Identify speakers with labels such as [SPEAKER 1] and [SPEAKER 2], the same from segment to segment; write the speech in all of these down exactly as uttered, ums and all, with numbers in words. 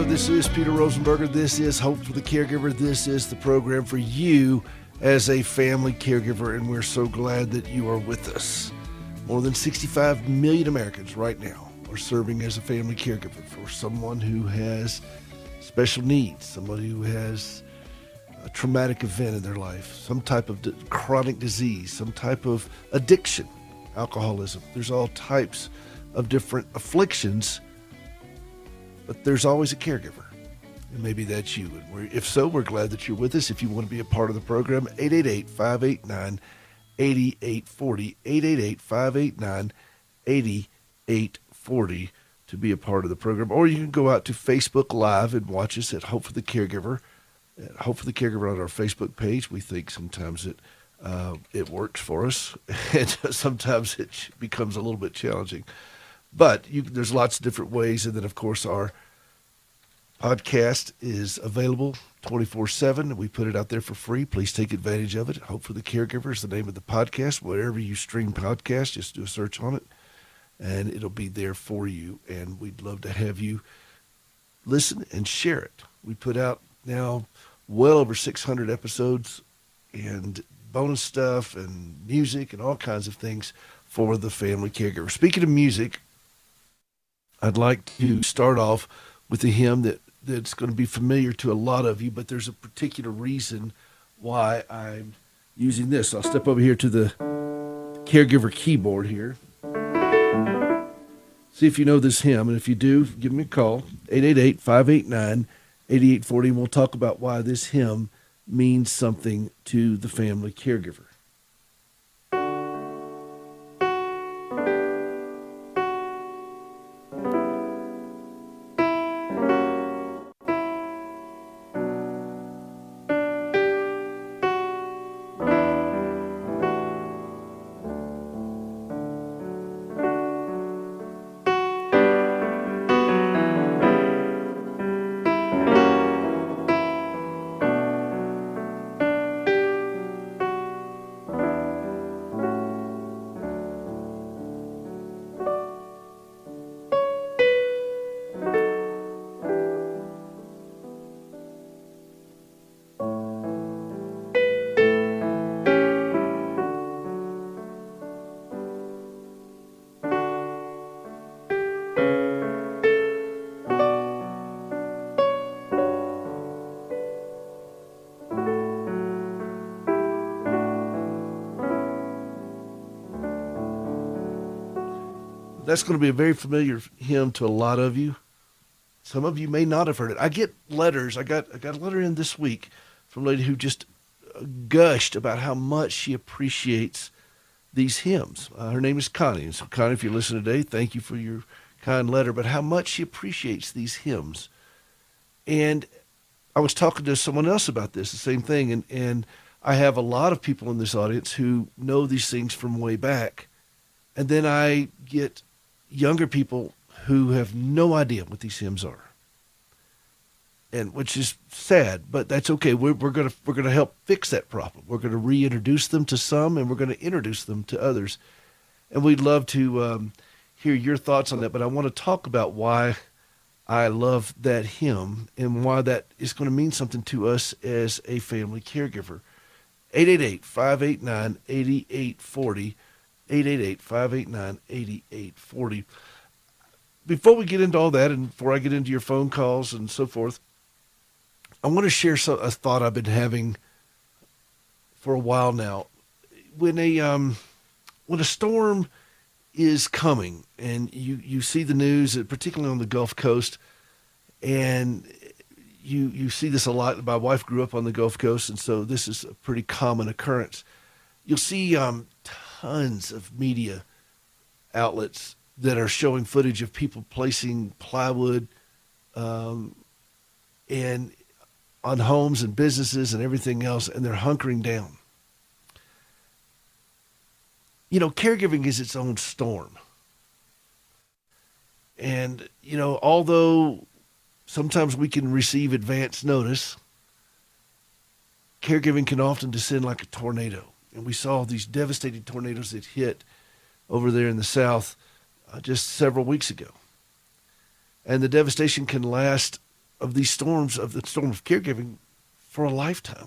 [SPEAKER 1] This is Peter Rosenberger. This is Hope for the Caregiver. This is the program for you as a family caregiver, and we're so glad that you are with us. More than sixty-five million Americans right now are serving as a family caregiver for someone who has special needs, somebody who has a traumatic event in their life, some type of d- chronic disease, some type of addiction, alcoholism. There's all types of different afflictions, but there's always a caregiver. And maybe that's you. And we're, if so, we're glad that you're with us. If you want to be a part of the program, eight eight eight, five eight nine, eight eight four zero, eight eight eight, five eight nine, eight eight four zero to be a part of the program. Or you can go out to Facebook Live and watch us at Hope for the Caregiver. At Hope for the Caregiver on our Facebook page. We think sometimes it uh, it works for us, and sometimes it becomes a little bit challenging. But you, there's lots of different ways, and then, of course, our podcast is available twenty-four seven. We put it out there for free. Please take advantage of it. Hope for the Caregiver is the name of the podcast. Wherever you stream podcasts, just do a search on it, and it'll be there for you. And we'd love to have you listen and share it. We put out now well over six hundred episodes and bonus stuff and music and all kinds of things for the family caregiver. Speaking of music, I'd like to start off with a hymn that, that's going to be familiar to a lot of you, but there's a particular reason why I'm using this. I'll step over here to the caregiver keyboard here. See if you know this hymn, and if you do, give me a call, eight eight eight, five eight nine, eight eight four zero, and we'll talk about why this hymn means something to the family caregiver. That's going to be a very familiar hymn to a lot of you. Some of you may not have heard it. I get letters. I got I got a letter in this week from a lady who just gushed about how much she appreciates these hymns. Uh, her name is Connie. And so, Connie, if you listen today, thank you for your kind letter, but how much she appreciates these hymns. And I was talking to someone else about this, the same thing, and, and I have a lot of people in this audience who know these things from way back. And then I get younger people who have no idea what these hymns are, and which is sad, but that's okay. We're, we're gonna we're gonna help fix that problem. We're gonna reintroduce them to some, and we're gonna introduce them to others, and we'd love to um, hear your thoughts on that. But I want to talk about why I love that hymn and why that is going to mean something to us as a family caregiver. eight eight eight, five eight nine, eight eight four zero. eight eight eight, five eight nine, eight eight four zero. Before we get into all that, and before I get into your phone calls and so forth, I want to share some, a thought I've been having for a while now. When a um, when a storm is coming, and you, you see the news, particularly on the Gulf Coast, and you you see this a lot. My wife grew up on the Gulf Coast, and so this is a pretty common occurrence. You'll see um, tons of media outlets that are showing footage of people placing plywood um, and on homes and businesses and everything else, and they're hunkering down. You know, caregiving is its own storm. And, you know, although sometimes we can receive advance notice, caregiving can often descend like a tornado. And we saw these devastating tornadoes that hit over there in the south uh, just several weeks ago. And the devastation can last of these storms, of the storm of caregiving, for a lifetime.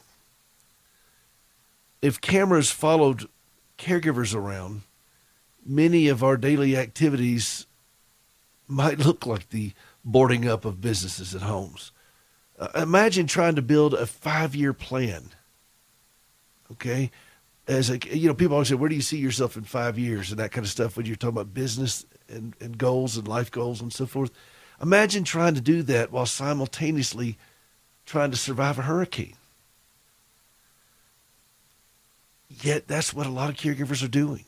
[SPEAKER 1] If cameras followed caregivers around, many of our daily activities might look like the boarding up of businesses and homes. Uh, imagine trying to build a five-year plan. Okay, as a, you know, people always say, "Where do you see yourself in five years?" and that kind of stuff when you're talking about business and, and goals and life goals and so forth. Imagine trying to do that while simultaneously trying to survive a hurricane. Yet that's what a lot of caregivers are doing.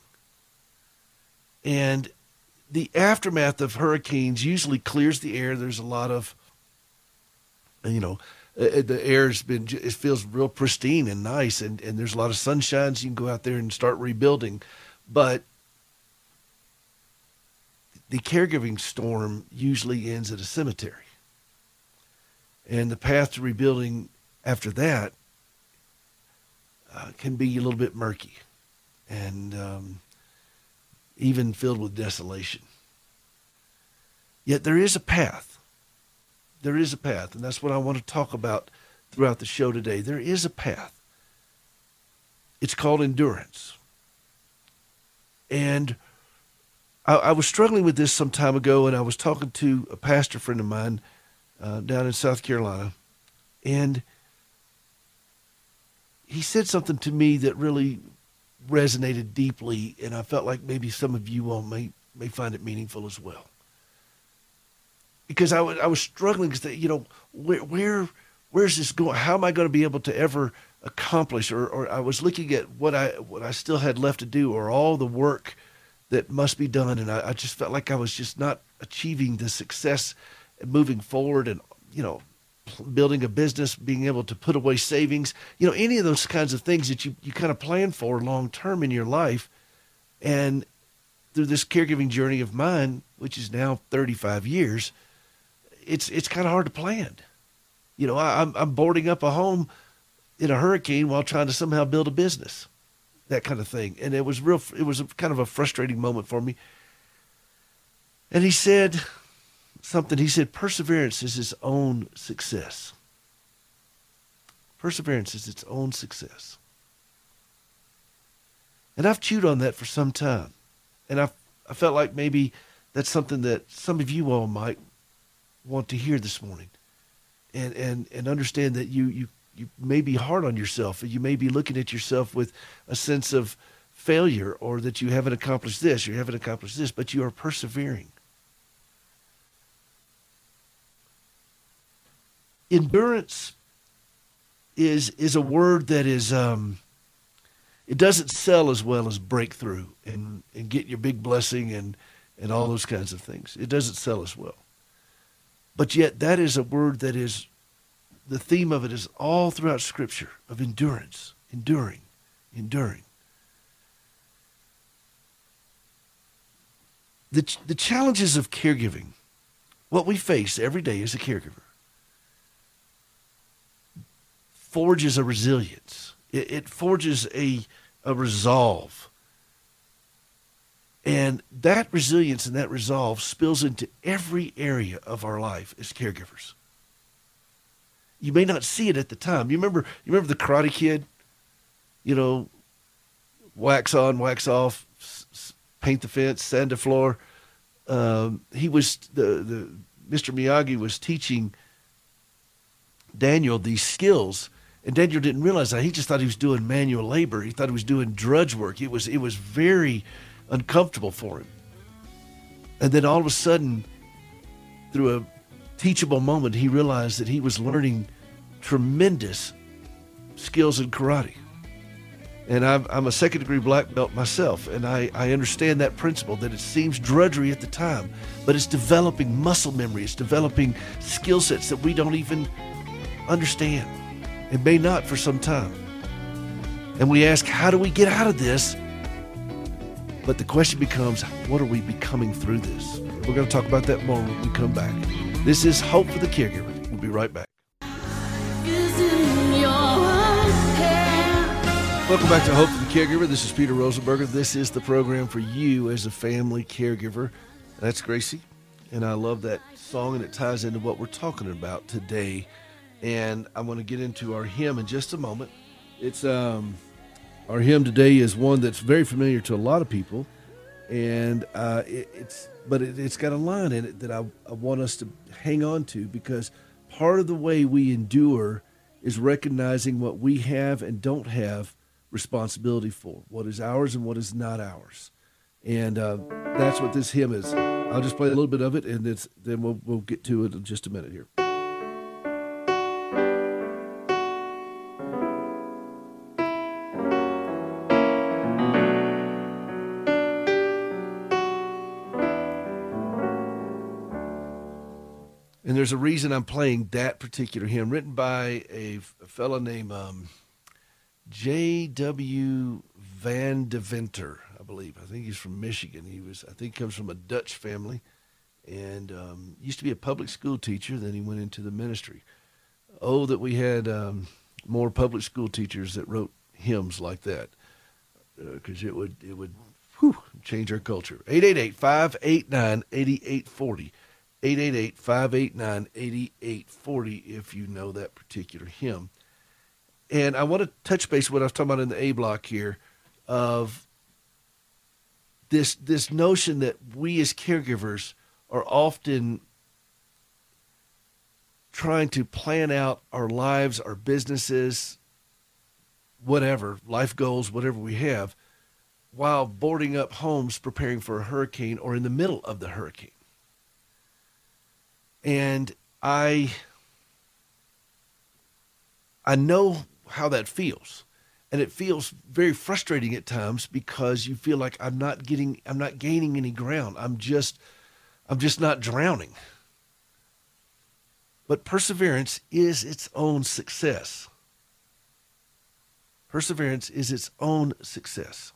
[SPEAKER 1] And the aftermath of hurricanes usually clears the air. There's a lot of, you know, uh, the air's been, it feels real pristine and nice, and, and there's a lot of sunshine, so you can go out there and start rebuilding. But the caregiving storm usually ends at a cemetery. And the path to rebuilding after that uh, can be a little bit murky and um, even filled with desolation. Yet there is a path. There is a path, and that's what I want to talk about throughout the show today. There is a path. It's called endurance. And I, I was struggling with this some time ago, and I was talking to a pastor friend of mine uh, down in South Carolina, and he said something to me that really resonated deeply, and I felt like maybe some of you all may, may find it meaningful as well. Because I was, I was struggling because, you know, where, where, where's this going? How am I going to be able to ever accomplish? Or, or I was looking at what I, what I still had left to do, or all the work that must be done. And I, I just felt like I was just not achieving the success and moving forward and, you know, building a business, being able to put away savings, you know, any of those kinds of things that you, you kind of plan for long-term in your life. And through this caregiving journey of mine, which is now thirty-five years, it's it's kind of hard to plan. You know, I, I'm I'm boarding up a home in a hurricane while trying to somehow build a business, that kind of thing. And it was real. It was a, kind of a frustrating moment for me. And he said something. He said, "Perseverance is its own success. Perseverance is its own success." And I've chewed on that for some time, and I I felt like maybe that's something that some of you all might want to hear this morning, and and and understand that you you you may be hard on yourself, and you may be looking at yourself with a sense of failure, or that you haven't accomplished this, you haven't accomplished this, but you are persevering. Endurance is is a word that is um, it doesn't sell as well as breakthrough and and get your big blessing and and all those kinds of things. It doesn't sell as well. But yet that is a word that is, the theme of it is all throughout Scripture, of endurance, enduring, enduring. The, the challenges of caregiving, what we face every day as a caregiver, forges a resilience. It, it forges a, a resolve. And that resilience and that resolve spills into every area of our life as caregivers. You may not see it at the time. You remember, you remember the Karate Kid? You know, wax on, wax off, s- s- paint the fence, sand the floor. Um, he was the the Mister Miyagi was teaching Daniel these skills, and Daniel didn't realize that. He just thought he was doing manual labor. He thought he was doing drudge work. It was it was very uncomfortable for him. And then all of a sudden, through a teachable moment, he realized that he was learning tremendous skills in karate. And I'm, I'm a second degree black belt myself, and I, I understand that principle, that it seems drudgery at the time, but it's developing muscle memory. It's developing skill sets that we don't even understand, and may not for some time. And we ask, how do we get out of this? But the question becomes, what are we becoming through this? We're going to talk about that more when we come back. This is Hope for the Caregiver. We'll be right back. Welcome back to Hope for the Caregiver. This is Peter Rosenberger. This is the program for you as a family caregiver. That's Gracie, and I love that song, and it ties into what we're talking about today. And I'm going to get into our hymn in just a moment. It's um, our hymn today is one that's very familiar to a lot of people, and uh, it, it's but it, it's got a line in it that I, I want us to hang on to, because part of the way we endure is recognizing what we have and don't have responsibility for, what is ours and what is not ours. And uh, that's what this hymn is. I'll just play a little bit of it, and it's, then we'll, we'll get to it in just a minute here. And there's a reason I'm playing that particular hymn, written by a, a fellow named um, J W Van Deventer, I believe. I think he's from Michigan. He was, I think, comes from a Dutch family, and um, used to be a public school teacher. Then he went into the ministry. Oh, that we had um, more public school teachers that wrote hymns like that, because uh, it would it would whew, change our culture. eight eight eight, five eight nine, eight eight four zero. eight eight eight, five eight nine, eight eight four zero if you know that particular hymn. And I want to touch base what I was talking about in the A block here, of this this notion that we as caregivers are often trying to plan out our lives, our businesses, whatever, life goals, whatever we have, while boarding up homes preparing for a hurricane or in the middle of the hurricane. And I I know how that feels. And it feels very frustrating at times, because you feel like I'm not getting I'm not gaining any ground. I'm just I'm just not drowning. But perseverance is its own success. Perseverance is its own success.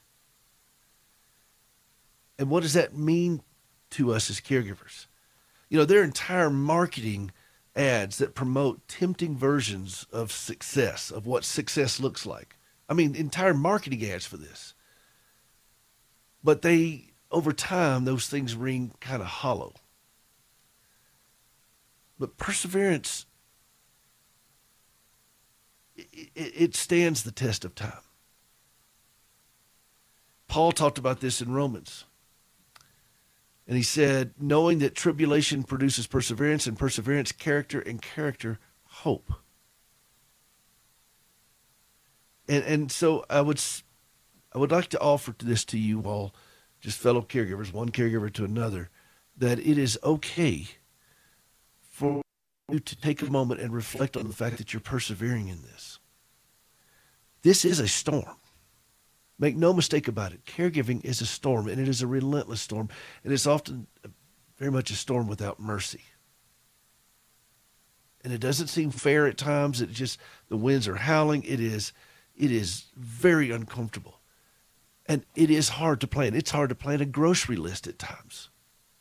[SPEAKER 1] And what does that mean to us as caregivers? You know, there are entire marketing ads that promote tempting versions of success, of what success looks like. I mean, entire marketing ads for this. But they, over time, those things ring kind of hollow. But perseverance, it, it stands the test of time. Paul talked about this in Romans. And he said, knowing that tribulation produces perseverance, and perseverance, character, and character, hope. And and so I would I would like to offer this to you all, just fellow caregivers, one caregiver to another, that it is okay for you to take a moment and reflect on the fact that you're persevering in this. This is a storm. Make no mistake about it. Caregiving is a storm, and it is a relentless storm, and it's often very much a storm without mercy. And it doesn't seem fair at times. It just, the winds are howling. It is, it is very uncomfortable, and it is hard to plan. It's hard to plan a grocery list at times.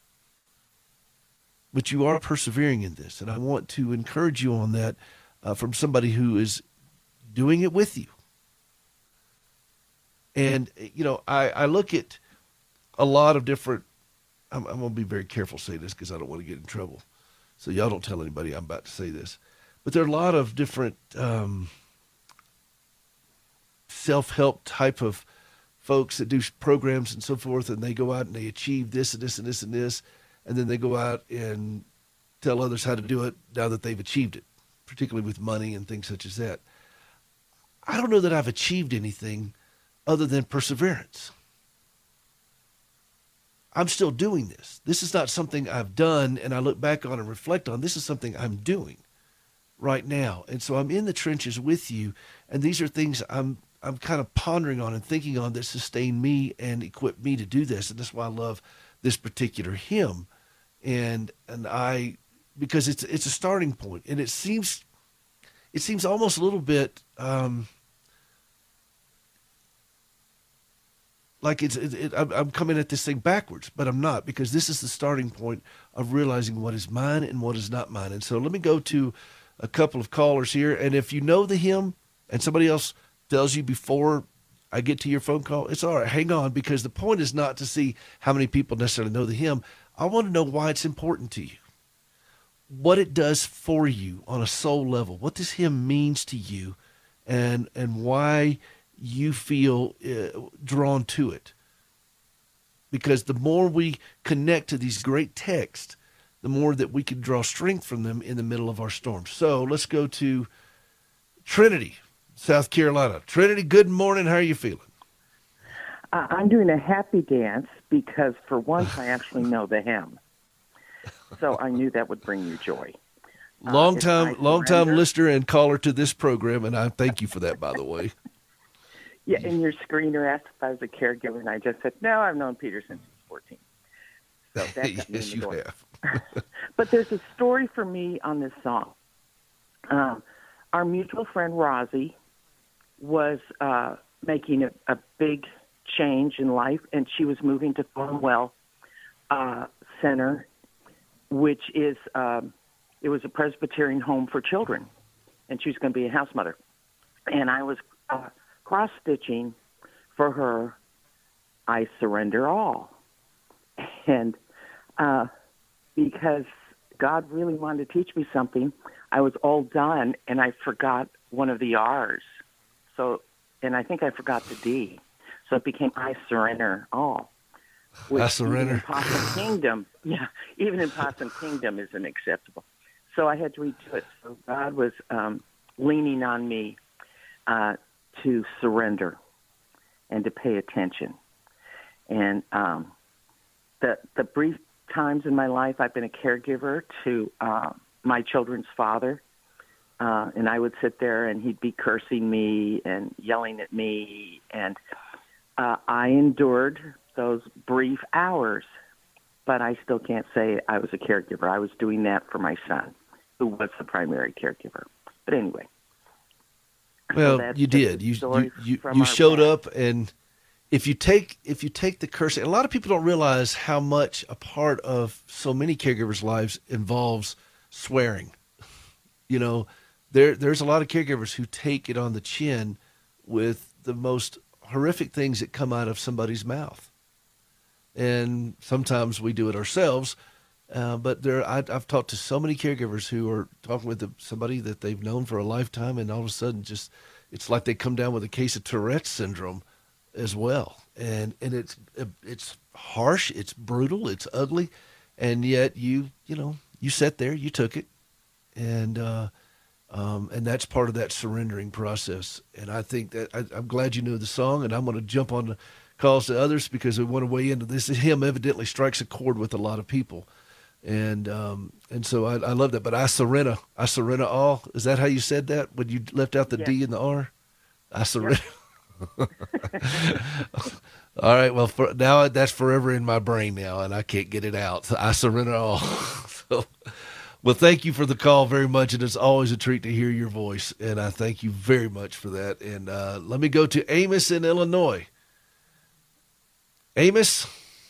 [SPEAKER 1] But you are persevering in this, and I want to encourage you on that uh, from somebody who is doing it with you. And, you know, I, I look at a lot of different, I'm, I'm going to be very careful saying this because I don't want to get in trouble. So y'all don't tell anybody I'm about to say this. But there are a lot of different um, self-help type of folks that do programs and so forth, and they go out and they achieve this and this and this and this, and then they go out and tell others how to do it now that they've achieved it, particularly with money and things such as that. I don't know that I've achieved anything other than perseverance. I'm still doing this. This is not something I've done and I look back on and reflect on. This is something I'm doing right now. And so I'm in the trenches with you, and these are things I'm I'm kind of pondering on and thinking on that sustain me and equip me to do this. And that's why I love this particular hymn. And and I because it's it's a starting point, and it seems it seems almost a little bit um like it's, it, it, I'm coming at this thing backwards, but I'm not, because this is the starting point of realizing what is mine and what is not mine. And so let me go to a couple of callers here. And if you know the hymn and somebody else tells you before I get to your phone call, it's all right. Hang on, because the point is not to see how many people necessarily know the hymn. I want to know why it's important to you. what it does for you on a soul level, what this hymn means to you, and and why you feel uh, drawn to it. Because the more we connect to these great texts, the more that we can draw strength from them in the middle of our storms. So let's go to Trinity, South Carolina. Trinity, good morning. How are you feeling?
[SPEAKER 2] Uh, I'm doing a happy dance because for once I actually know the hymn. So I knew that would bring you joy.
[SPEAKER 1] Long
[SPEAKER 2] uh,
[SPEAKER 1] time, long time listener and caller to this program, and I thank you for that, by the way.
[SPEAKER 2] Yeah, and your screener asked if I was a caregiver, and I just said, no, I've known Peter since he was fourteen. So that got me
[SPEAKER 1] Yes,
[SPEAKER 2] in the
[SPEAKER 1] you
[SPEAKER 2] door.
[SPEAKER 1] have.
[SPEAKER 2] But there's a story for me on this song. Um, our mutual friend, Rosie, was uh, making a, a big change in life, and she was moving to Thornwell uh, Center, which is, um, it was a Presbyterian home for children, and she was going to be a house mother. And I was uh, cross-stitching for her, I Surrender All. And uh, because God really wanted to teach me something, I was all done, and I forgot one of the R's. So, and I think I forgot the D. So it became I Surrender All. Which
[SPEAKER 1] I surrender.
[SPEAKER 2] Even in Possum Kingdom, yeah, even in Possum Kingdom isn't acceptable. So I had to redo it. So God was um, leaning on me uh, to surrender and to pay attention. And um, the the brief times in my life I've been a caregiver to uh, my children's father, uh, and I would sit there and he'd be cursing me and yelling at me, and uh, I endured those brief hours, but I still can't say I was a caregiver. I was doing that for my son, who was the primary caregiver. But anyway.
[SPEAKER 1] Well,
[SPEAKER 2] so
[SPEAKER 1] you did. You you you, you showed
[SPEAKER 2] past.
[SPEAKER 1] up, and if you take if you take the cursing, a lot of people don't realize how much a part of so many caregivers' lives involves swearing. You know, there there's a lot of caregivers who take it on the chin with the most horrific things that come out of somebody's mouth. And sometimes we do it ourselves. Uh, but there, I, I've talked to so many caregivers who are talking with somebody that they've known for a lifetime, and all of a sudden, just it's like they come down with a case of Tourette's syndrome as well. And and it's it's harsh, it's brutal, it's ugly, and yet you you know you sat there, you took it, and uh, um, and that's part of that surrendering process. And I think that I, I'm glad you knew the song, and I'm going to jump on the calls to others because we want to weigh into this. Hymn evidently strikes a chord with a lot of people. And um, and so I, I love that. But I surrender, I surrender all. Is that how you said that when you left out the
[SPEAKER 2] Yes.
[SPEAKER 1] D and the R? I surrender.
[SPEAKER 2] Yep.
[SPEAKER 1] All right. Well, for, now that's forever in my brain now, and I can't get it out. So I surrender all. So, well, thank you for the call very much, and it's always a treat to hear your voice. And I thank you very much for that. And uh, let me go to Amos in Illinois. Amos.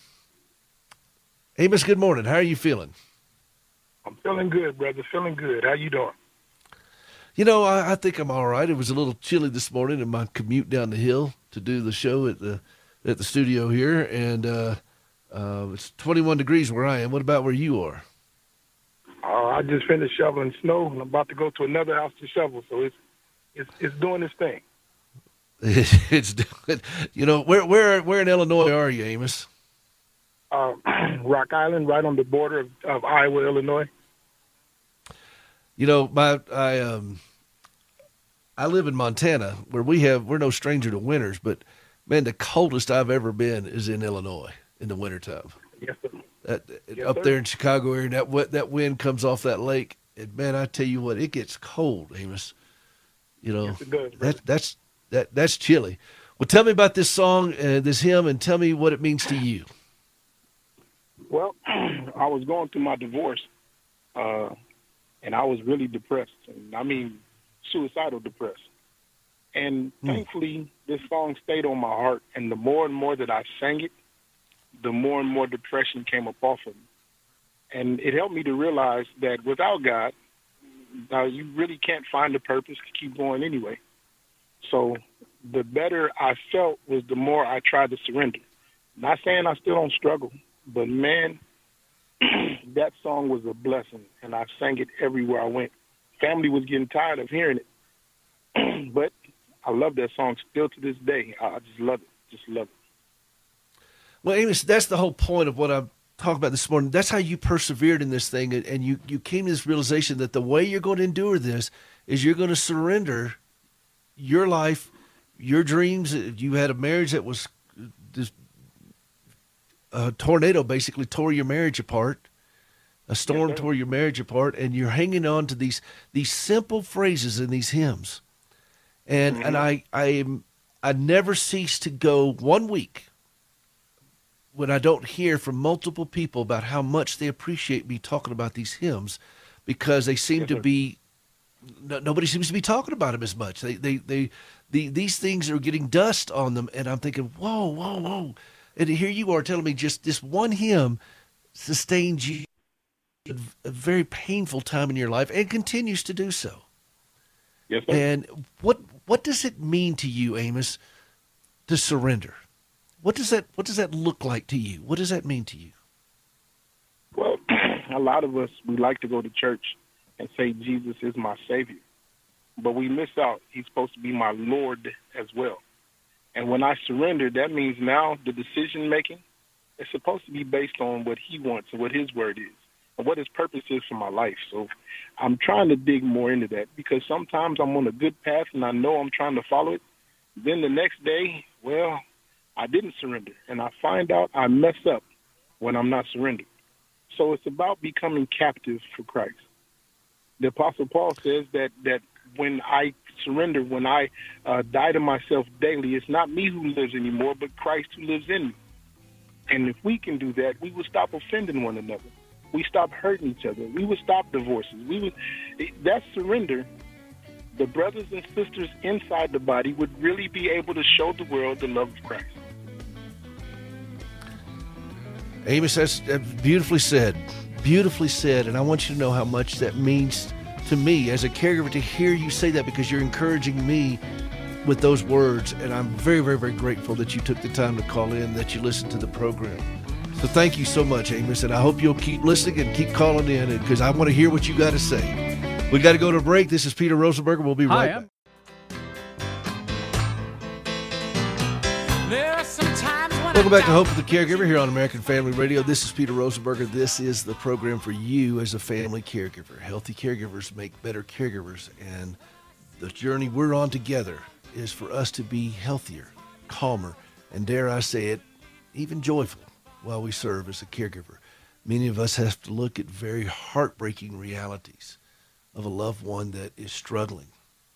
[SPEAKER 1] Amos, good morning. How are you feeling?
[SPEAKER 3] I'm feeling good, brother. Feeling good. How you doing?
[SPEAKER 1] You know, I, I think I'm all right. It was a little chilly this morning in my commute down the hill to do the show at the at the studio here, and uh, uh, it's twenty-one degrees where I am. What about where you are?
[SPEAKER 3] Uh, I just finished shoveling snow, and I'm about to go to another house to shovel. So it's it's it's doing its thing.
[SPEAKER 1] It's doing, you know, where where where in Illinois are you, Amos?
[SPEAKER 3] Uh, Rock Island, right on the border of, of Iowa, Illinois.
[SPEAKER 1] You know, my I um I live in Montana, where we have we're no stranger to winters, but man, the coldest I've ever been is in Illinois in the wintertime.
[SPEAKER 3] Yes, sir.
[SPEAKER 1] That,
[SPEAKER 3] Yes,
[SPEAKER 1] up
[SPEAKER 3] sir.
[SPEAKER 1] there in Chicago area, that what that wind comes off that lake, and man, I tell you what, it gets cold, Amos. You know,
[SPEAKER 3] Yes, it does, brother.
[SPEAKER 1] that that's that that's chilly. Well, tell me about this song, uh, this hymn, and tell me what it means to you.
[SPEAKER 3] Well, I was going through my divorce, uh, and I was really depressed. And I mean, suicidal depressed. And
[SPEAKER 1] Hmm.
[SPEAKER 3] thankfully, this song stayed on my heart. And the more and more that I sang it, the more and more depression came up off of me. And it helped me to realize that without God, uh, you really can't find a purpose to keep going anyway. So the better I felt was the more I tried to surrender. Not saying I still don't struggle, but man, that song was a blessing, and I sang it everywhere I went. Family was getting tired of hearing it, but I love that song still to this day. I I just love it, just love it.
[SPEAKER 1] Well, Amos, that's the whole point of what I'm talking about this morning. That's how you persevered in this thing, and and you, you came to this realization that the way you're going to endure this is you're going to surrender your life, your dreams. You had a marriage that was this a tornado basically tore your marriage apart. A storm
[SPEAKER 3] Yes, sir.
[SPEAKER 1] tore your marriage apart, and you're hanging on to these these simple phrases in these hymns. And
[SPEAKER 3] Mm-hmm.
[SPEAKER 1] and I I am I never cease to go one week when I don't hear from multiple people about how much they appreciate me talking about these hymns, because they seem
[SPEAKER 3] Yes,
[SPEAKER 1] to
[SPEAKER 3] sir.
[SPEAKER 1] be no, nobody seems to be talking about them as much. They they they the, these things are getting dust on them, and I'm thinking, whoa, whoa, whoa. And here you are telling me just this one hymn sustained you a very painful time in your life and continues to do so.
[SPEAKER 3] Yes, sir.
[SPEAKER 1] And what what does it mean to you, Amos, to surrender? What does that what does that look like to you? What does that mean to you?
[SPEAKER 3] Well, a lot of us, we like to go to church and say Jesus is my Savior, but we miss out. He's supposed to be my Lord as well. And when I surrender, that means now the decision-making is supposed to be based on what he wants and what his word is and what his purpose is for my life. So I'm trying to dig more into that, because sometimes I'm on a good path and I know I'm trying to follow it. Then the next day, well, I didn't surrender, and I find out I mess up when I'm not surrendered. So it's about becoming captive for Christ. The Apostle Paul says that, that when I surrender, when I uh, die to myself daily, it's not me who lives anymore, but Christ who lives in me. And if we can do that, we will stop offending one another. We stop hurting each other. We would stop divorces. We would. That surrender, the brothers and sisters inside the body would really be able to show the world the love of Christ.
[SPEAKER 1] Amos, that's that's beautifully said. Beautifully said. And I want you to know how much that means to me as a caregiver to hear you say that, because you're encouraging me with those words. And I'm very, very, very grateful that you took the time to call in, that you listened to the program. So thank you so much, Amos. And I hope you'll keep listening and keep calling in, because I want to hear what you got to say. We got to go to a break. This is Peter Rosenberger. We'll be right
[SPEAKER 4] Hi,
[SPEAKER 1] back.
[SPEAKER 4] There are some times when
[SPEAKER 1] Welcome
[SPEAKER 4] I
[SPEAKER 1] back to
[SPEAKER 4] doubt
[SPEAKER 1] Hope of the Caregiver here on American Family Radio. This is Peter Rosenberger. This is the program for you as a family caregiver. Healthy caregivers make better caregivers, and the journey we're on together is for us to be healthier, calmer, and dare I say it, even joyful while we serve as a caregiver. Many of us have to look at very heartbreaking realities of a loved one that is struggling.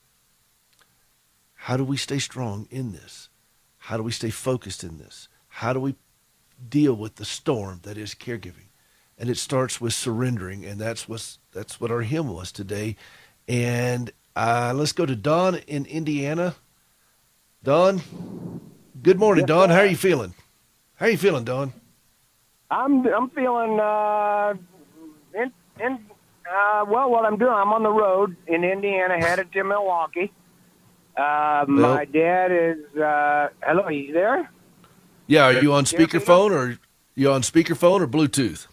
[SPEAKER 1] How do we stay strong in this? How do we stay focused in this? How do we deal with the storm that is caregiving? And it starts with surrendering, and that's what's, that's what our hymn was today. And uh, let's go to Don in Indiana. Don, good morning,
[SPEAKER 5] Yes,
[SPEAKER 1] Don.
[SPEAKER 5] sir.
[SPEAKER 1] How are you feeling? How are you feeling, Don?
[SPEAKER 5] I'm I'm feeling uh, in in uh, well. What I'm doing, I'm on the road in Indiana, headed to Milwaukee. Uh, my dad is. Uh, hello, you there?
[SPEAKER 1] Yeah, are you on
[SPEAKER 5] Here, Peter?
[SPEAKER 1] speakerphone or you on speakerphone or Bluetooth?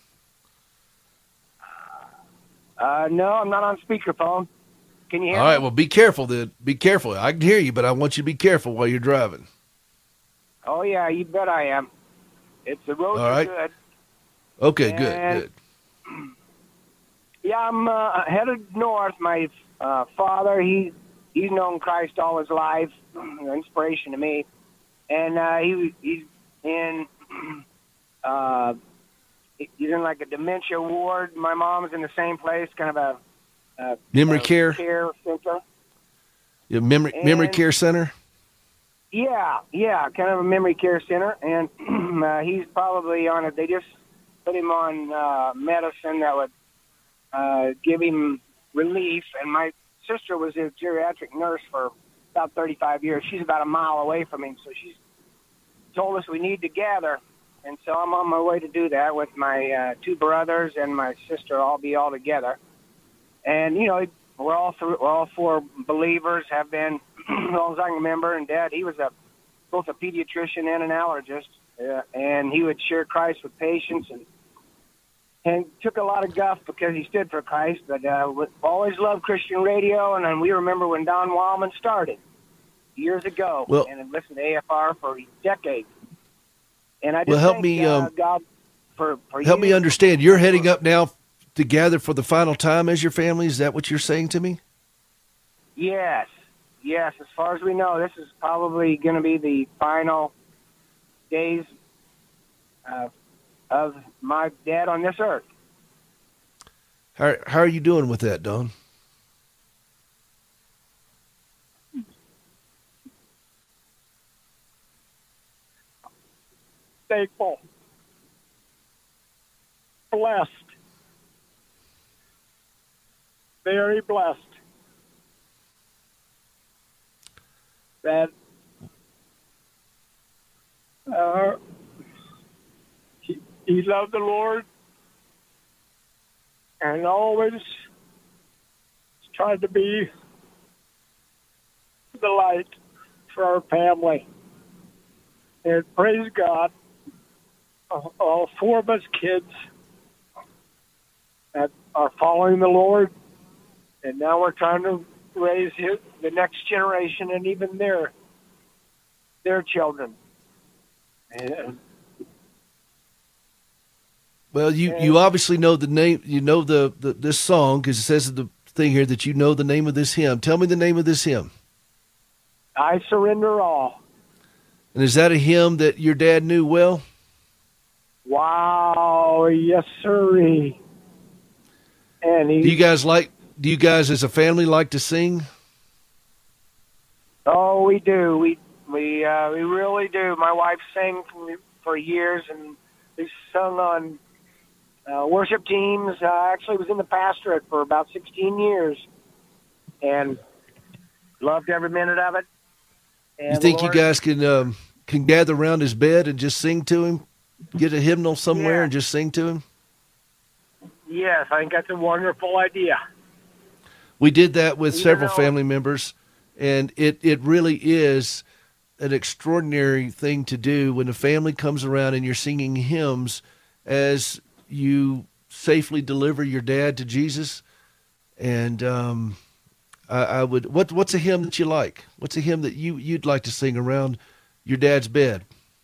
[SPEAKER 5] Uh, no, I'm not on speakerphone. Can you hear
[SPEAKER 1] All right,
[SPEAKER 5] me?
[SPEAKER 1] well, be careful then. Be careful. I can hear you, but I want you to be careful while you're driving.
[SPEAKER 5] Oh yeah, you bet I am. It's the roads
[SPEAKER 1] All
[SPEAKER 5] are
[SPEAKER 1] right.
[SPEAKER 5] good.
[SPEAKER 1] Okay, good,
[SPEAKER 5] And-
[SPEAKER 1] good.
[SPEAKER 5] Yeah, I'm uh, headed north. My uh, father, he he's known Christ all his life, an inspiration to me, and uh, he he's in uh, he's in like a dementia ward. My mom's in the same place, kind of a, a
[SPEAKER 1] Memory
[SPEAKER 5] a
[SPEAKER 1] care?
[SPEAKER 5] care center.
[SPEAKER 1] Yeah, memory memory
[SPEAKER 5] And-
[SPEAKER 1] care center.
[SPEAKER 5] Yeah, yeah, kind of a memory care center, and uh, he's probably on it. They just put him on uh, medicine that would uh, give him relief. And my sister was a geriatric nurse for about thirty-five years. She's about a mile away from him, so she's told us we need to gather. And so I'm on my way to do that with my uh, two brothers and my sister. I'll be all together. And, you know, we're all through, we're all four believers, have been as long as I can remember. And Dad, he was a both a pediatrician and an allergist, uh, and he would share Christ with patients. And, you know, he, we're all through, we're all four believers, have been as long as I can remember. And Dad, he was a both a pediatrician and an allergist, uh, and he would share Christ with patients. And, and took a lot of guff because he stood for Christ. But uh, we always loved Christian radio, and then we remember when Don Wildman started years ago,
[SPEAKER 1] Well,
[SPEAKER 5] and have listened to A F R for decades. And I just
[SPEAKER 1] well, help
[SPEAKER 5] thank,
[SPEAKER 1] me,
[SPEAKER 5] uh,
[SPEAKER 1] um,
[SPEAKER 5] God for, for
[SPEAKER 1] help
[SPEAKER 5] you.
[SPEAKER 1] me understand. You're heading up now to gather for the final time as your family. Is that what you're saying to me?
[SPEAKER 5] Yes, yes. As far as we know, this is probably going to be the final days uh, of my dad on this earth.
[SPEAKER 1] How how are you doing with that, Don?
[SPEAKER 4] Thankful, blessed, very blessed that uh, he, he loved the Lord and always tried to be the light for our family. And praise God, all four of us kids that are following the Lord, and now we're trying to raise his, the next generation and even their their children. And,
[SPEAKER 1] Well, you,
[SPEAKER 4] and,
[SPEAKER 1] you obviously know the name. You know the, the this song because it says in the thing here that you know the name of this hymn. Tell me the name of this hymn.
[SPEAKER 5] I surrender all.
[SPEAKER 1] And is that a hymn that your dad knew well?
[SPEAKER 5] Wow, yes, sirree. And he,
[SPEAKER 1] Do you guys like? Do you guys, as a family, like to sing?
[SPEAKER 5] oh, we do. We we uh, we really do. My wife sang for, for years, and we sung on uh, worship teams. I actually was in the pastorate for about sixteen years, and loved every minute of it. And
[SPEAKER 1] You think
[SPEAKER 5] Lord,
[SPEAKER 1] you guys can um, can gather around his bed and just sing to him? Get a hymnal somewhere
[SPEAKER 5] Yeah.
[SPEAKER 1] and just sing to him?
[SPEAKER 5] Yes, I think that's a wonderful idea.
[SPEAKER 1] We did that with
[SPEAKER 5] Even
[SPEAKER 1] several
[SPEAKER 5] though-
[SPEAKER 1] family members, and it, it really is an extraordinary thing to do when a family comes around and you're singing hymns as you safely deliver your dad to Jesus. And um, I, I would what what's a hymn that you like? What's a hymn that you you'd like to sing around your dad's bed?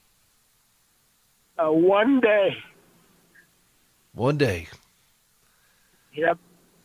[SPEAKER 4] uh, one day,
[SPEAKER 1] One day.
[SPEAKER 4] yep,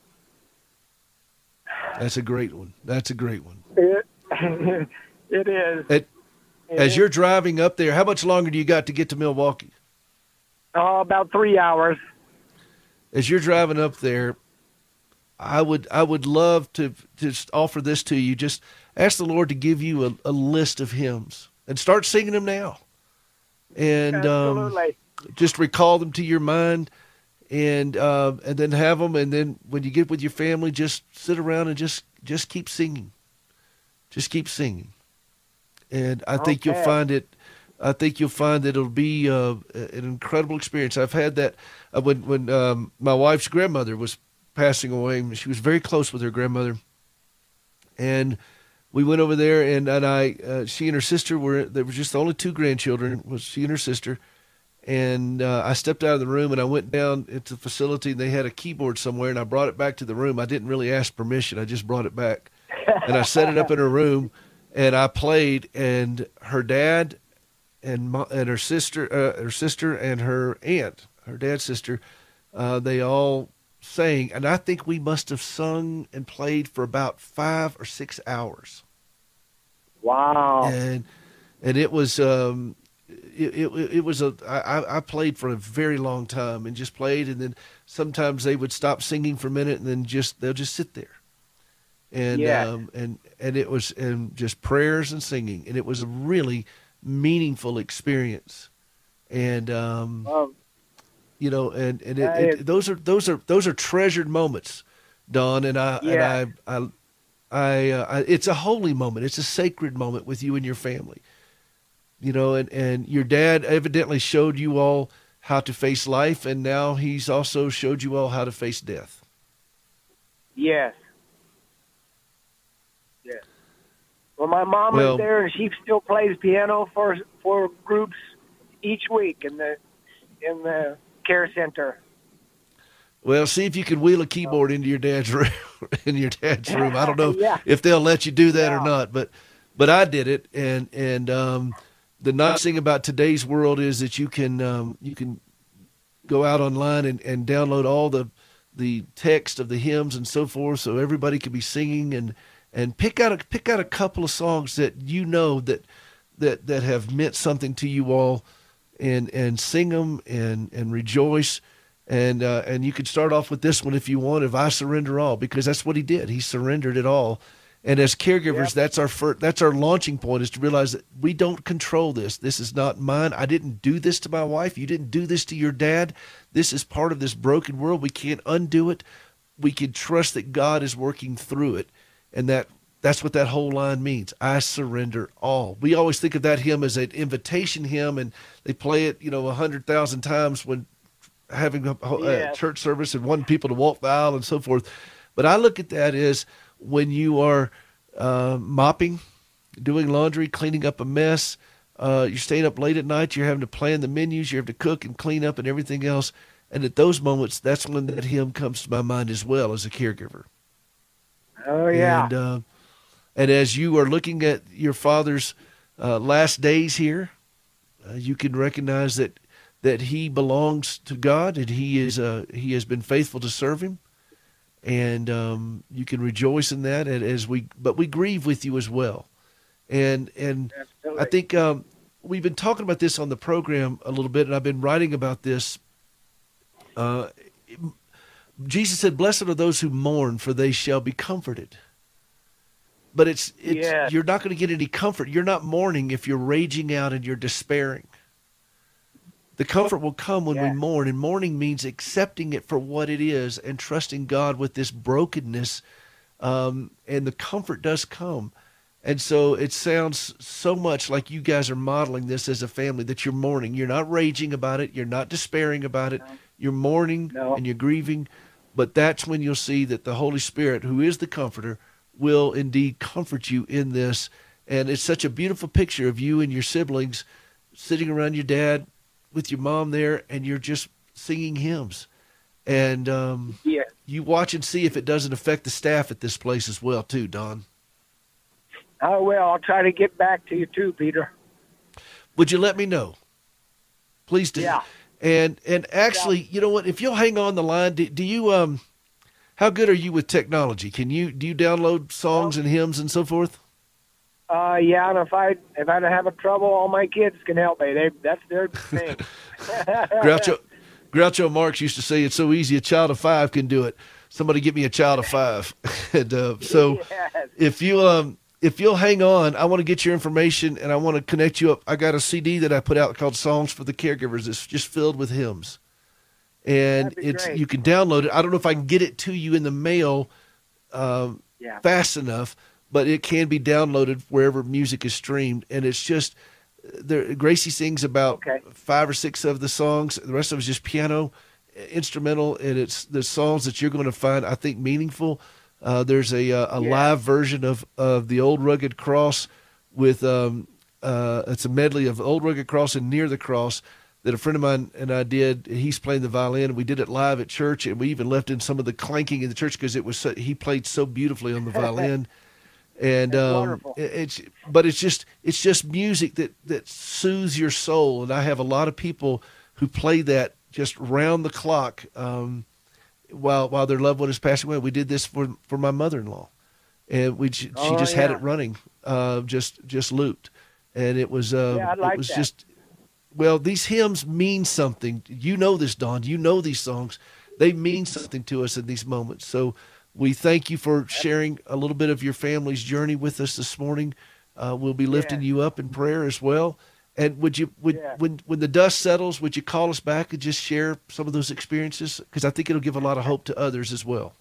[SPEAKER 1] That's a great one. That's a great one.
[SPEAKER 4] it, it is.
[SPEAKER 1] At,
[SPEAKER 4] It
[SPEAKER 1] as
[SPEAKER 4] is.
[SPEAKER 1] you're driving up there, how much longer do you got to get to Milwaukee?
[SPEAKER 4] Oh, about three hours.
[SPEAKER 1] As you're driving up there, I would I would love to just offer this to you. Just ask the Lord to give you a, a list of hymns and start singing them now. And um,
[SPEAKER 4] Absolutely.
[SPEAKER 1] just recall them to your mind, and uh, and then have them. And then when you get with your family, just sit around and just just keep singing, just keep singing. And I think you'll
[SPEAKER 5] Okay.
[SPEAKER 1] find it. I think you'll find that it'll be uh, an incredible experience. I've had that uh, when when um, my wife's grandmother was passing away. She was very close with her grandmother, and we went over there, and and I, uh, she and her sister were. There were just the only two grandchildren. Was she and her sister, and uh, I stepped out of the room and I went down into the facility. And they had a keyboard somewhere, and I brought it back to the room. I didn't really ask permission. I just brought it back, and I set it up in her room, and I played. And her dad, and mo- and her sister, uh, her sister and her aunt, her dad's sister, uh, they all sang, and I think we must have sung and played for about five or six hours.
[SPEAKER 5] Wow.
[SPEAKER 1] And and it was um, it, it it was a I, I played for a very long time and just played, and then sometimes they would stop singing for a minute, and then just they'll just sit there, and
[SPEAKER 5] Yeah.
[SPEAKER 1] um, and and it was and just prayers and singing, and it was a really meaningful experience, and um,
[SPEAKER 5] Um,
[SPEAKER 1] you know, and and it,
[SPEAKER 5] Yeah,
[SPEAKER 1] it,
[SPEAKER 5] it-
[SPEAKER 1] those are those are those are treasured moments, Don, and I
[SPEAKER 5] Yeah.
[SPEAKER 1] and I I, I, uh, I it's a holy moment. It's a sacred moment with you and your family, you know, and and your dad evidently showed you all how to face life, and now he's also showed you all how to face death.
[SPEAKER 5] yes. Yes. Well, my mom
[SPEAKER 1] Well-
[SPEAKER 5] is there, and she still plays piano for for groups each week in the in the care center.
[SPEAKER 1] Well, see if you can wheel a keyboard into your dad's room. in your dad's room. I don't know
[SPEAKER 5] Yeah.
[SPEAKER 1] if they'll let you do that
[SPEAKER 5] Yeah.
[SPEAKER 1] or not, but but I did it. And and um, the nice thing about today's world is that you can um, you can go out online and, and download all the the text of the hymns and so forth, so everybody can be singing and and pick out a pick out a couple of songs that you know that that that have meant something to you all, and and sing them and and rejoice. And uh, and you could start off with this one if you want, if I surrender all, because that's what he did. He surrendered it all. And as caregivers,
[SPEAKER 5] Yep.
[SPEAKER 1] that's our first, that's our launching point, is to realize that we don't control this. This is not mine. I didn't do this to my wife. You didn't do this to your dad. This is part of this broken world. We can't undo it. We can trust that God is working through it. And that that's what that whole line means. I surrender all. We always think of that hymn as an invitation hymn, and they play it, you know, a hundred thousand times when having a, a
[SPEAKER 5] Yes.
[SPEAKER 1] church service and wanting people to walk the aisle and so forth. But I look at that as when you are uh, mopping, doing laundry, cleaning up a mess, uh, you're staying up late at night, you're having to plan the menus, you have to cook and clean up and everything else. And at those moments, that's when that hymn comes to my mind as well as a caregiver.
[SPEAKER 5] Oh, yeah.
[SPEAKER 1] And, uh, and as you are looking at your father's uh, last days here, uh, you can recognize that that he belongs to God, and he is uh, he has been faithful to serve him, and um, you can rejoice in that. And as we, but we grieve with you as well, and and
[SPEAKER 5] Absolutely.
[SPEAKER 1] I think um, we've been talking about this on the program a little bit, and I've been writing about this. Uh, Jesus said, "Blessed are those who mourn, for they shall be comforted." But it's it's
[SPEAKER 5] Yes.
[SPEAKER 1] you're not going to get any comfort. You're not mourning if you're raging out and you're despairing. The comfort will come when we
[SPEAKER 5] Yeah.
[SPEAKER 1] mourn, and mourning means accepting it for what it is and trusting God with this brokenness, um, and the comfort does come. And so it sounds so much like you guys are modeling this as a family, that you're mourning. You're not raging about it. You're not despairing about it. You're mourning
[SPEAKER 5] No.
[SPEAKER 1] and you're grieving. But that's when you'll see that the Holy Spirit, who is the comforter, will indeed comfort you in this. And it's such a beautiful picture of you and your siblings sitting around your dad with your mom there, and you're just singing hymns. And um,
[SPEAKER 5] Yeah.
[SPEAKER 1] you watch and see if it doesn't affect the staff at this place as well, too, Don.
[SPEAKER 5] Oh, well, I'll try to get back to you, too, Peter.
[SPEAKER 1] Would you let me know? Please do.
[SPEAKER 5] Yeah.
[SPEAKER 1] And and actually, you know what? If you'll hang on the line, do, do you um, how good are you with technology? Can you do you download songs and hymns and so forth?
[SPEAKER 5] Uh, yeah, and if I if I have a trouble, all my kids can help me. They that's their thing.
[SPEAKER 1] Groucho Groucho Marx used to say, "It's so easy a child of five can do it." Somebody get me a child of five. and uh, so
[SPEAKER 5] Yes.
[SPEAKER 1] if you um if you'll hang on, I want to get your information and I want to connect you up. I got a C D that I put out called Songs for the Caregivers. It's just filled with hymns, and
[SPEAKER 5] That'd be
[SPEAKER 1] it's
[SPEAKER 5] great.
[SPEAKER 1] you can download it. I don't know if I can get it to you in the mail um,
[SPEAKER 5] Yeah.
[SPEAKER 1] fast enough, but it can be downloaded wherever music is streamed. And it's just there. Gracie sings about
[SPEAKER 5] Okay.
[SPEAKER 1] five or six of the songs. The rest of it is just piano, instrumental, and it's the songs that you're going to find, I think, meaningful. Uh, there's a uh, a
[SPEAKER 5] Yeah.
[SPEAKER 1] live version of, of the Old Rugged Cross with um, uh, it's a medley of Old Rugged Cross and Near the Cross that a friend of mine and I did. He's playing the violin, and we did it live at church, and we even left in some of the clanking in the church because it was so, he played so beautifully on the violin. And
[SPEAKER 5] That's
[SPEAKER 1] um,
[SPEAKER 5] wonderful.
[SPEAKER 1] it- it's but it's just it's just music that that soothes your soul, and I have a lot of people who play that just round the clock um, while while their loved one is passing away. We did this for for my mother-in-law, and we she
[SPEAKER 5] Oh,
[SPEAKER 1] just had
[SPEAKER 5] yeah.
[SPEAKER 1] it running, uh, just just looped, and it was uh,
[SPEAKER 5] Yeah, I'd like
[SPEAKER 1] it was
[SPEAKER 5] that.
[SPEAKER 1] just well, these hymns mean something. You know this, Don. You know these songs. They mean something to us in these moments. So we thank you for sharing a little bit of your family's journey with us this morning. Uh, we'll be lifting
[SPEAKER 5] Yeah.
[SPEAKER 1] you up in prayer as well. And would you, would
[SPEAKER 5] Yeah.
[SPEAKER 1] when when the dust settles, would you call us back and just share some of those experiences? Because I think it'll give a lot of hope to others as well.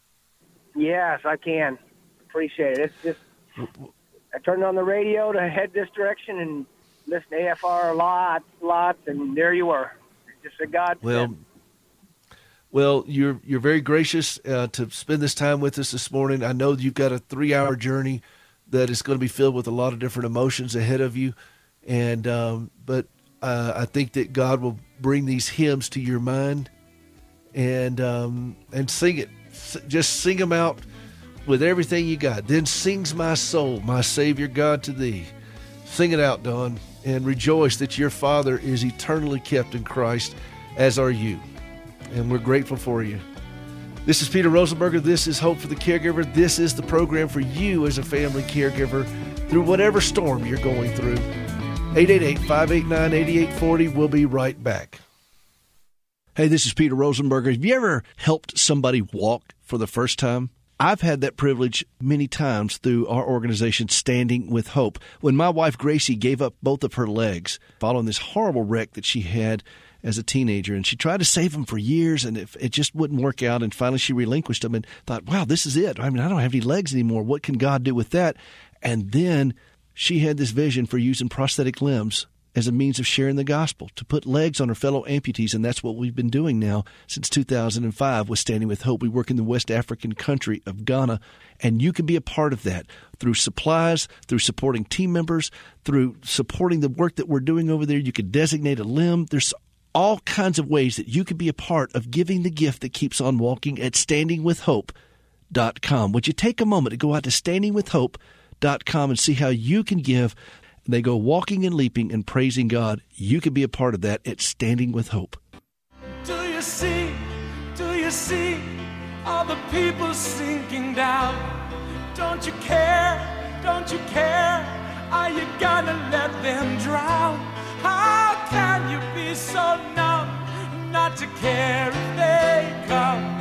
[SPEAKER 5] Yes, I can. Appreciate it. It's just I turned on the radio to head this direction and listen to A F R lots, lots, and there you were. It's just a God.
[SPEAKER 1] Well, well, you're you're very gracious uh, to spend this time with us this morning. I know you've got a three-hour journey that is going to be filled with a lot of different emotions ahead of you, and um, but uh, I think that God will bring these hymns to your mind, and um, and sing it. S- just sing them out with everything you got. Then sings my soul, my Savior God to thee. Sing it out, Dawn, and rejoice that your Father is eternally kept in Christ, as are you. And we're grateful for you. This is Peter Rosenberger. This is Hope for the Caregiver. This is the program for you as a family caregiver through whatever storm you're going through. eight eight eight, five eight nine, eight eight four zero. We'll be right back. Hey, this is Peter Rosenberger. Have you ever helped somebody walk for the first time? I've had that privilege many times through our organization, Standing with Hope. When my wife, Gracie, gave up both of her legs following this horrible wreck that she had as a teenager, and she tried to save them for years, and it, it just wouldn't work out, and finally she relinquished them and thought, wow, this is it. I mean, I don't have any legs anymore. What can God do with that? And then she had this vision for using prosthetic limbs as a means of sharing the gospel, to put legs on her fellow amputees, and that's what we've been doing now since two thousand five with Standing with Hope. We work in the West African country of Ghana, and you can be a part of that through supplies, through supporting team members, through supporting the work that we're doing over there. You could designate a limb. There's all kinds of ways that you could be a part of giving the gift that keeps on walking at standing with hope dot com. Would you take a moment to go out to standing with hope dot com and see how you can give? They go walking and leaping and praising God. You can be a part of that at Standing with Hope.
[SPEAKER 6] Do you see, do you see all the people sinking down? Don't you care, don't you care? Are you gonna let them drown? How can you be so numb not to care if they come?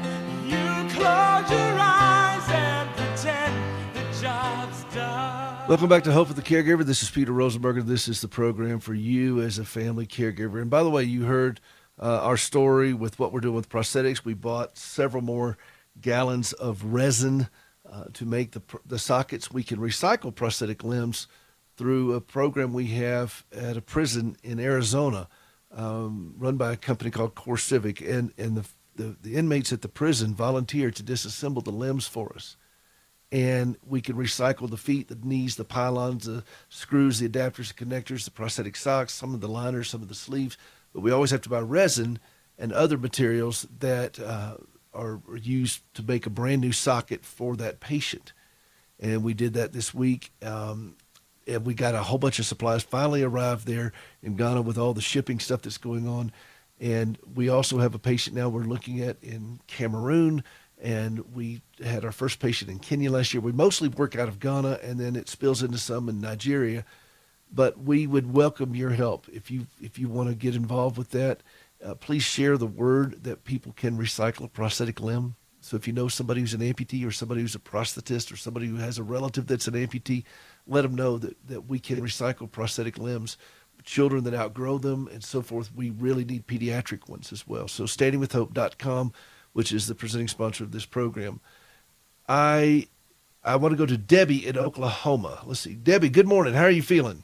[SPEAKER 6] You close your eyes and pretend the job's done.
[SPEAKER 1] Welcome back to Hope for the Caregiver. This is Peter Rosenberger. This is the program for you as a family caregiver. And by the way, you heard uh, our story with what we're doing with prosthetics. We bought several more gallons of resin uh, to make the the sockets. We can recycle prosthetic limbs through a program we have at a prison in Arizona, um, run by a company called Core Civic. And, and the, the, the inmates at the prison volunteer to disassemble the limbs for us. And we can recycle the feet, the knees, the pylons, the screws, the adapters, the connectors, the prosthetic socks, some of the liners, some of the sleeves. But we always have to buy resin and other materials that uh, are used to make a brand new socket for that patient. And we did that this week. Um, and we got a whole bunch of supplies finally arrived there in Ghana with all the shipping stuff that's going on. And we also have a patient now we're looking at in Cameroon. And we had our first patient in Kenya last year. We mostly work out of Ghana, and then it spills into some in Nigeria. But we would welcome your help. If you if you want to get involved with that, uh, please share the word that people can recycle a prosthetic limb. So if you know somebody who's an amputee or somebody who's a prosthetist or somebody who has a relative that's an amputee, let them know that, that we can recycle prosthetic limbs. Children that outgrow them and so forth, we really need pediatric ones as well. So standing with hope dot com, which is the presenting sponsor of this program. I I want to go to Debbie in Oklahoma. Let's see. Debbie, good morning. How are you feeling?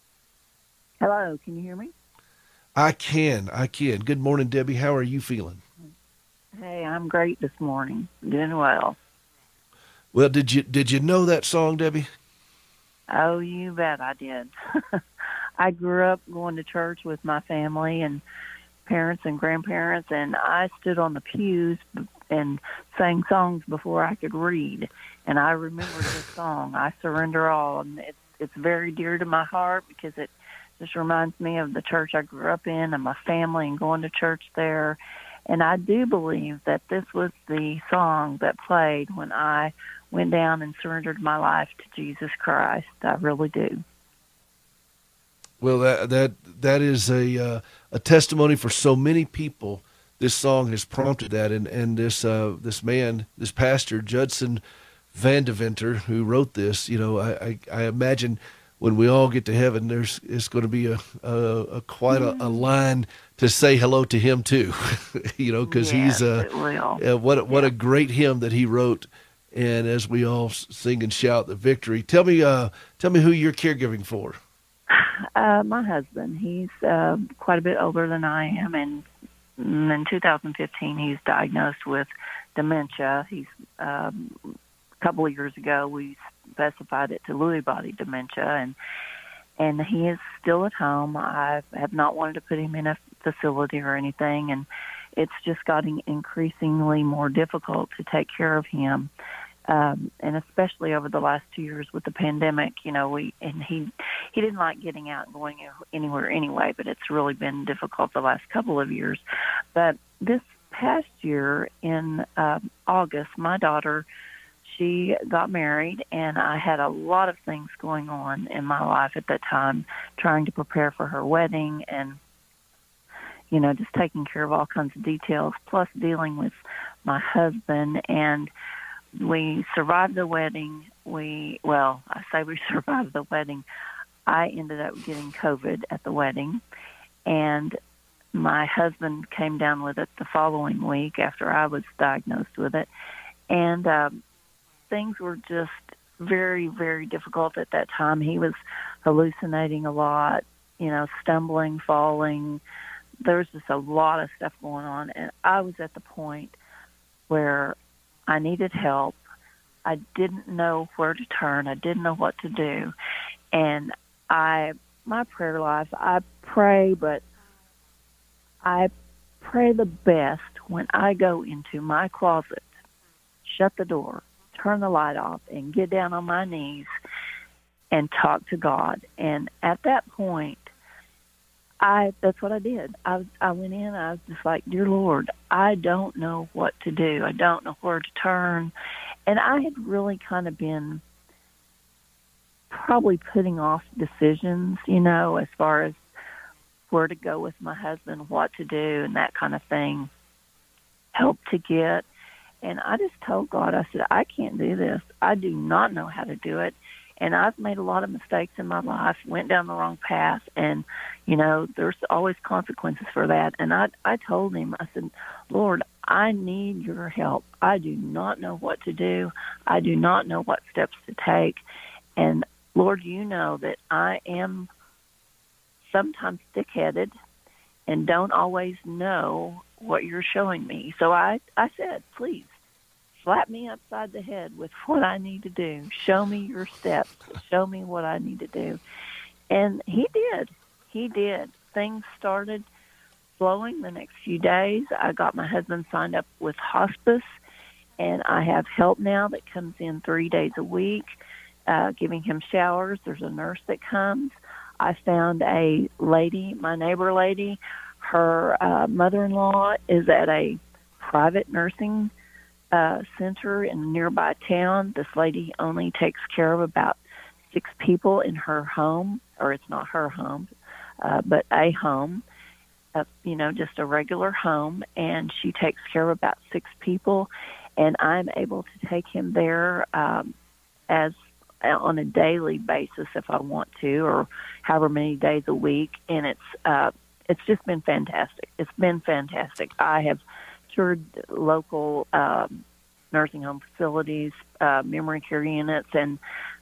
[SPEAKER 7] Hello, can you hear me?
[SPEAKER 1] I can. I can. Good morning, Debbie. How are you feeling?
[SPEAKER 7] Hey, I'm great this morning. Doing well.
[SPEAKER 1] Well, did you did you know that song, Debbie?
[SPEAKER 7] Oh, you bet I did. I grew up going to church with my family and parents and grandparents, and I stood on the pews and sang songs before I could read. And I remember this song, I Surrender All, and it's it's very dear to my heart because it just reminds me of the church I grew up in and my family and going to church there. And I do believe that this was the song that played when I went down and surrendered my life to Jesus Christ. I really do.
[SPEAKER 1] Well, that that that is a uh, a testimony for so many people. This song has prompted that, and and this uh, this man, this pastor Judson Van Deventer, who wrote this, you know, I, I, I imagine when we all get to heaven, there's it's going to be a, a, a quite a, a line to say hello to him too, you know, because
[SPEAKER 7] yes,
[SPEAKER 1] he's a uh, what what yeah. a great hymn that he wrote, and as we all sing and shout the victory. Tell me, uh, tell me who you're caregiving for.
[SPEAKER 7] Uh, my husband, he's uh, quite a bit older than I am, and in two thousand fifteen, he's diagnosed with dementia. He's um, a couple of years ago, we specified it to Lewy body dementia, and and he is still at home. I have not wanted to put him in a facility or anything, and it's just gotten increasingly more difficult to take care of him. Um, and especially over the last two years with the pandemic, you know, we, and he, he didn't like getting out and going anywhere anyway, but it's really been difficult the last couple of years. But this past year in uh, August, my daughter, she got married, and I had a lot of things going on in my life at that time, trying to prepare for her wedding and, you know, just taking care of all kinds of details, plus dealing with my husband. And we survived the wedding. We, well, I say we survived the wedding. I ended up getting COVID at the wedding, and my husband came down with it the following week after I was diagnosed with it. And um, things were just very, very difficult at that time. He was hallucinating a lot, you know, stumbling, falling. There was just a lot of stuff going on, and I was at the point where I needed help. I didn't know where to turn. I didn't know what to do. And I, my prayer life, I pray, but I pray the best when I go into my closet, shut the door, turn the light off, and get down on my knees and talk to God. And at that point, I that's what I did. I I went in, I was just like, Dear Lord, I don't know what to do. I don't know where to turn. And I had really kind of been probably putting off decisions, you know, as far as where to go with my husband, what to do, and that kind of thing, help to get. And I just told God, I said, I can't do this. I do not know how to do it. And I've made a lot of mistakes in my life, went down the wrong path, and, you know, there's always consequences for that. And I, I told him, I said, Lord, I need your help. I do not know what to do. I do not know what steps to take. And, Lord, you know that I am sometimes thick-headed and don't always know what you're showing me. So I, I said, please, slap me upside the head with what I need to do. Show me your steps. Show me what I need to do. And he did. He did. Things started flowing the next few days. I got my husband signed up with hospice, and I have help now that comes in three days a week, uh, giving him showers. There's a nurse that comes. I found a lady, my neighbor lady, her uh, mother-in-law is at a private nursing uh, center in a nearby town. This lady only takes care of about six people in her home, or it's not her home, uh, but a home, uh, you know, just a regular home, and she takes care of about six people, and I'm able to take him there um, as on a daily basis if I want to, or however many days a week, and it's uh, it's just been fantastic. It's been fantastic. I have toured local um, nursing home facilities, uh, memory care units, and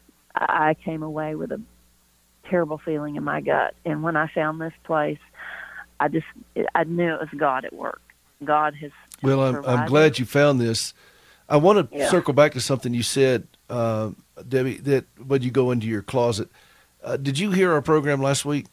[SPEAKER 7] I came away with a terrible feeling in my gut. And when I found this place, I just I knew it was God at work. God has.
[SPEAKER 1] Well, I'm I'm glad you found this. I want to
[SPEAKER 7] yeah.
[SPEAKER 1] circle back to something you said, uh, Debbie, that when you go into your closet. Uh, did you hear our program last week?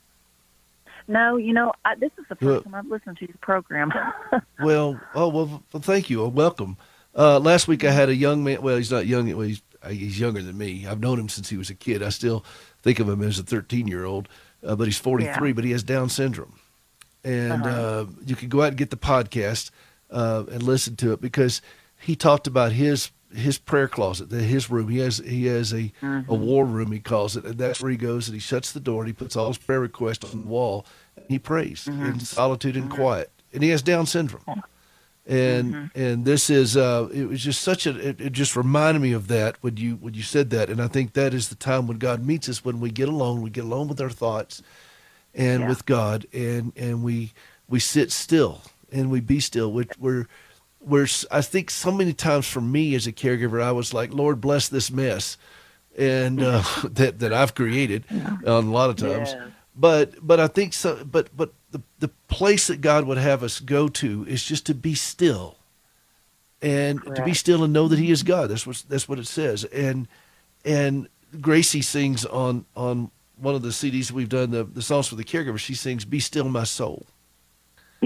[SPEAKER 7] No, you know, I, this is the first
[SPEAKER 1] well,
[SPEAKER 7] time I've listened to the program.
[SPEAKER 1] well, oh, well, well, thank you. Welcome. Uh, last week I had a young man. Well, he's not young. Well, he's, he's younger than me. I've known him since he was a kid. I still think of him as a thirteen-year-old, uh, but he's forty-three, yeah. but he has Down syndrome. And uh-huh. uh, you can go out and get the podcast uh, and listen to it, because he talked about his his prayer closet, his room. He has he has a, mm-hmm. a war room, he calls it, and that's where he goes and he shuts the door and he puts all his prayer requests on the wall and he prays mm-hmm. in solitude and mm-hmm. quiet. And he has Down syndrome. And mm-hmm. and this is uh, it was just such a it, it just reminded me of that when you when you said that. And I think that is the time when God meets us, when we get alone, we get alone with our thoughts and yeah. with God, and and we we sit still and we be still. We're, we're Where I think so many times for me as a caregiver, I was like, Lord, bless this mess, and uh, that that I've created yeah. a lot of times. Yeah. But but I think so. But but the the place that God would have us go to is just to be still, and Correct. to be still and know that He is God. That's what that's what it says. And and Gracie sings on on one of the C Ds we've done, the the songs for the caregiver. She sings, "Be still, my soul."
[SPEAKER 7] Yes.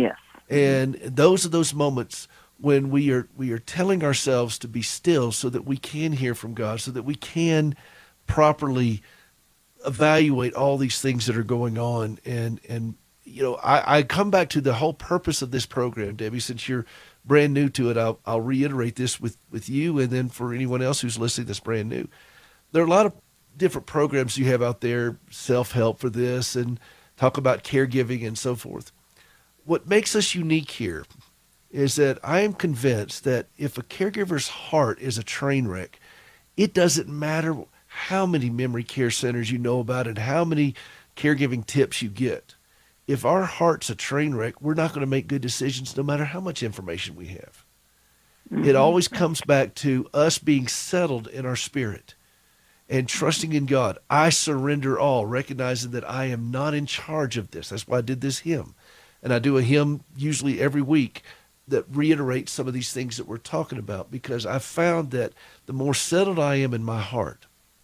[SPEAKER 1] And those are those moments when we are we are telling ourselves to be still so that we can hear from God, so that we can properly evaluate all these things that are going on. And, and you know, I, I come back to the whole purpose of this program, Debbie, since you're brand new to it. I'll, I'll reiterate this with, with you, and then for anyone else who's listening that's brand new. There are a lot of different programs you have out there, self-help for this, and talk about caregiving and so forth. What makes us unique here is that I am convinced that if a caregiver's heart is a train wreck, it doesn't matter how many memory care centers you know about and how many caregiving tips you get. If our heart's a train wreck, we're not going to make good decisions no matter how much information we have. Mm-hmm. It always comes back to us being settled in our spirit and trusting in God. I surrender all, recognizing that I am not in charge of this. That's why I did this hymn. And I do a hymn usually every week that reiterates some of these things that we're talking about, because I found that the more settled I am in my heart,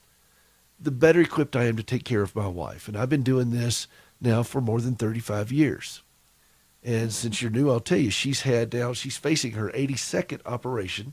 [SPEAKER 1] the better equipped I am to take care of my wife. And I've been doing this now for more than thirty-five years. And since you're new, I'll tell you, she's had now, she's facing her eighty-second operation,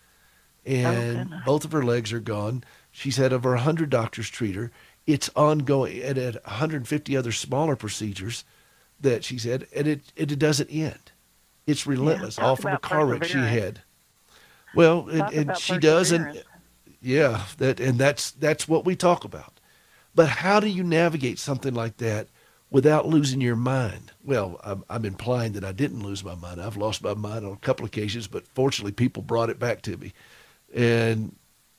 [SPEAKER 1] and oh, both of her legs are gone. She's had over one hundred doctors treat her. It's ongoing, and at one hundred fifty other smaller procedures that she's had, and it, it, it doesn't end. It's relentless, yeah, all from a car wreck she had. Well, and, and she does, and yeah, that and that's that's what we talk about. But how do you navigate something like that without losing your mind? Well, I'm, I'm implying that I didn't lose my mind. I've lost my mind on a couple of occasions, but fortunately, people brought it back to me. And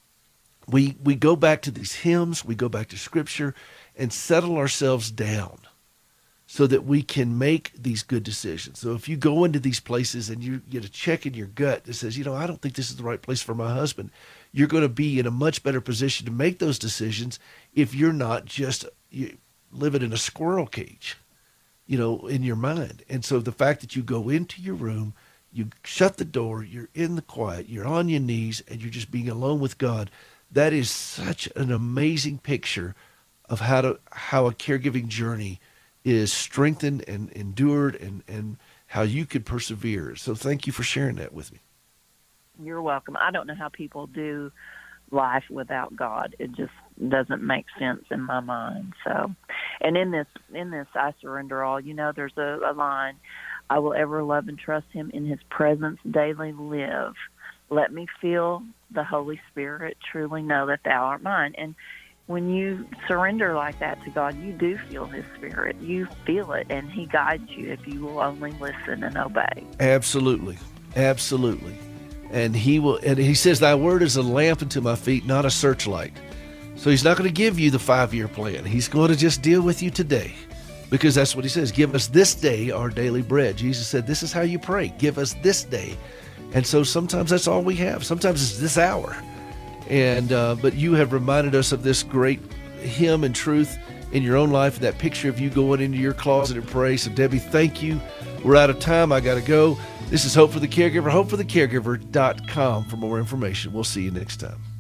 [SPEAKER 1] we we go back to these hymns, we go back to Scripture, and settle ourselves down so that we can make these good decisions. So if you go into these places and you get a check in your gut that says, you know, I don't think this is the right place for my husband, you're going to be in a much better position to make those decisions if you're not just you, living in a squirrel cage, you know, in your mind. And so the fact that you go into your room, you shut the door, you're in the quiet, you're on your knees, and you're just being alone with God, that is such an amazing picture of how to how a caregiving journey is strengthened and endured, and, and how you could persevere. So thank you for sharing that with me.
[SPEAKER 7] You're welcome. I don't know how people do life without God. It just doesn't make sense in my mind. So, and in this, in this, I surrender all, you know, there's a, a line, I will ever love and trust him, in his presence daily live. Let me feel the Holy Spirit, truly know that thou art mine. And when you surrender like that to God, you do feel his Spirit. You feel it, and he guides you if you will only listen and obey.
[SPEAKER 1] Absolutely. Absolutely. And he will, and he says, thy word is a lamp unto my feet, not a searchlight. So he's not going to give you the five-year plan. He's going to just deal with you today, because that's what he says. Give us this day our daily bread. Jesus said, this is how you pray. Give us this day. And so sometimes that's all we have. Sometimes it's this hour. And uh, but you have reminded us of this great hymn and truth in your own life, that picture of you going into your closet and pray. So Debbie, thank you. We're out of time. I got to go. This is Hope for the Caregiver, hope for the caregiver dot com for more information. We'll see you next time.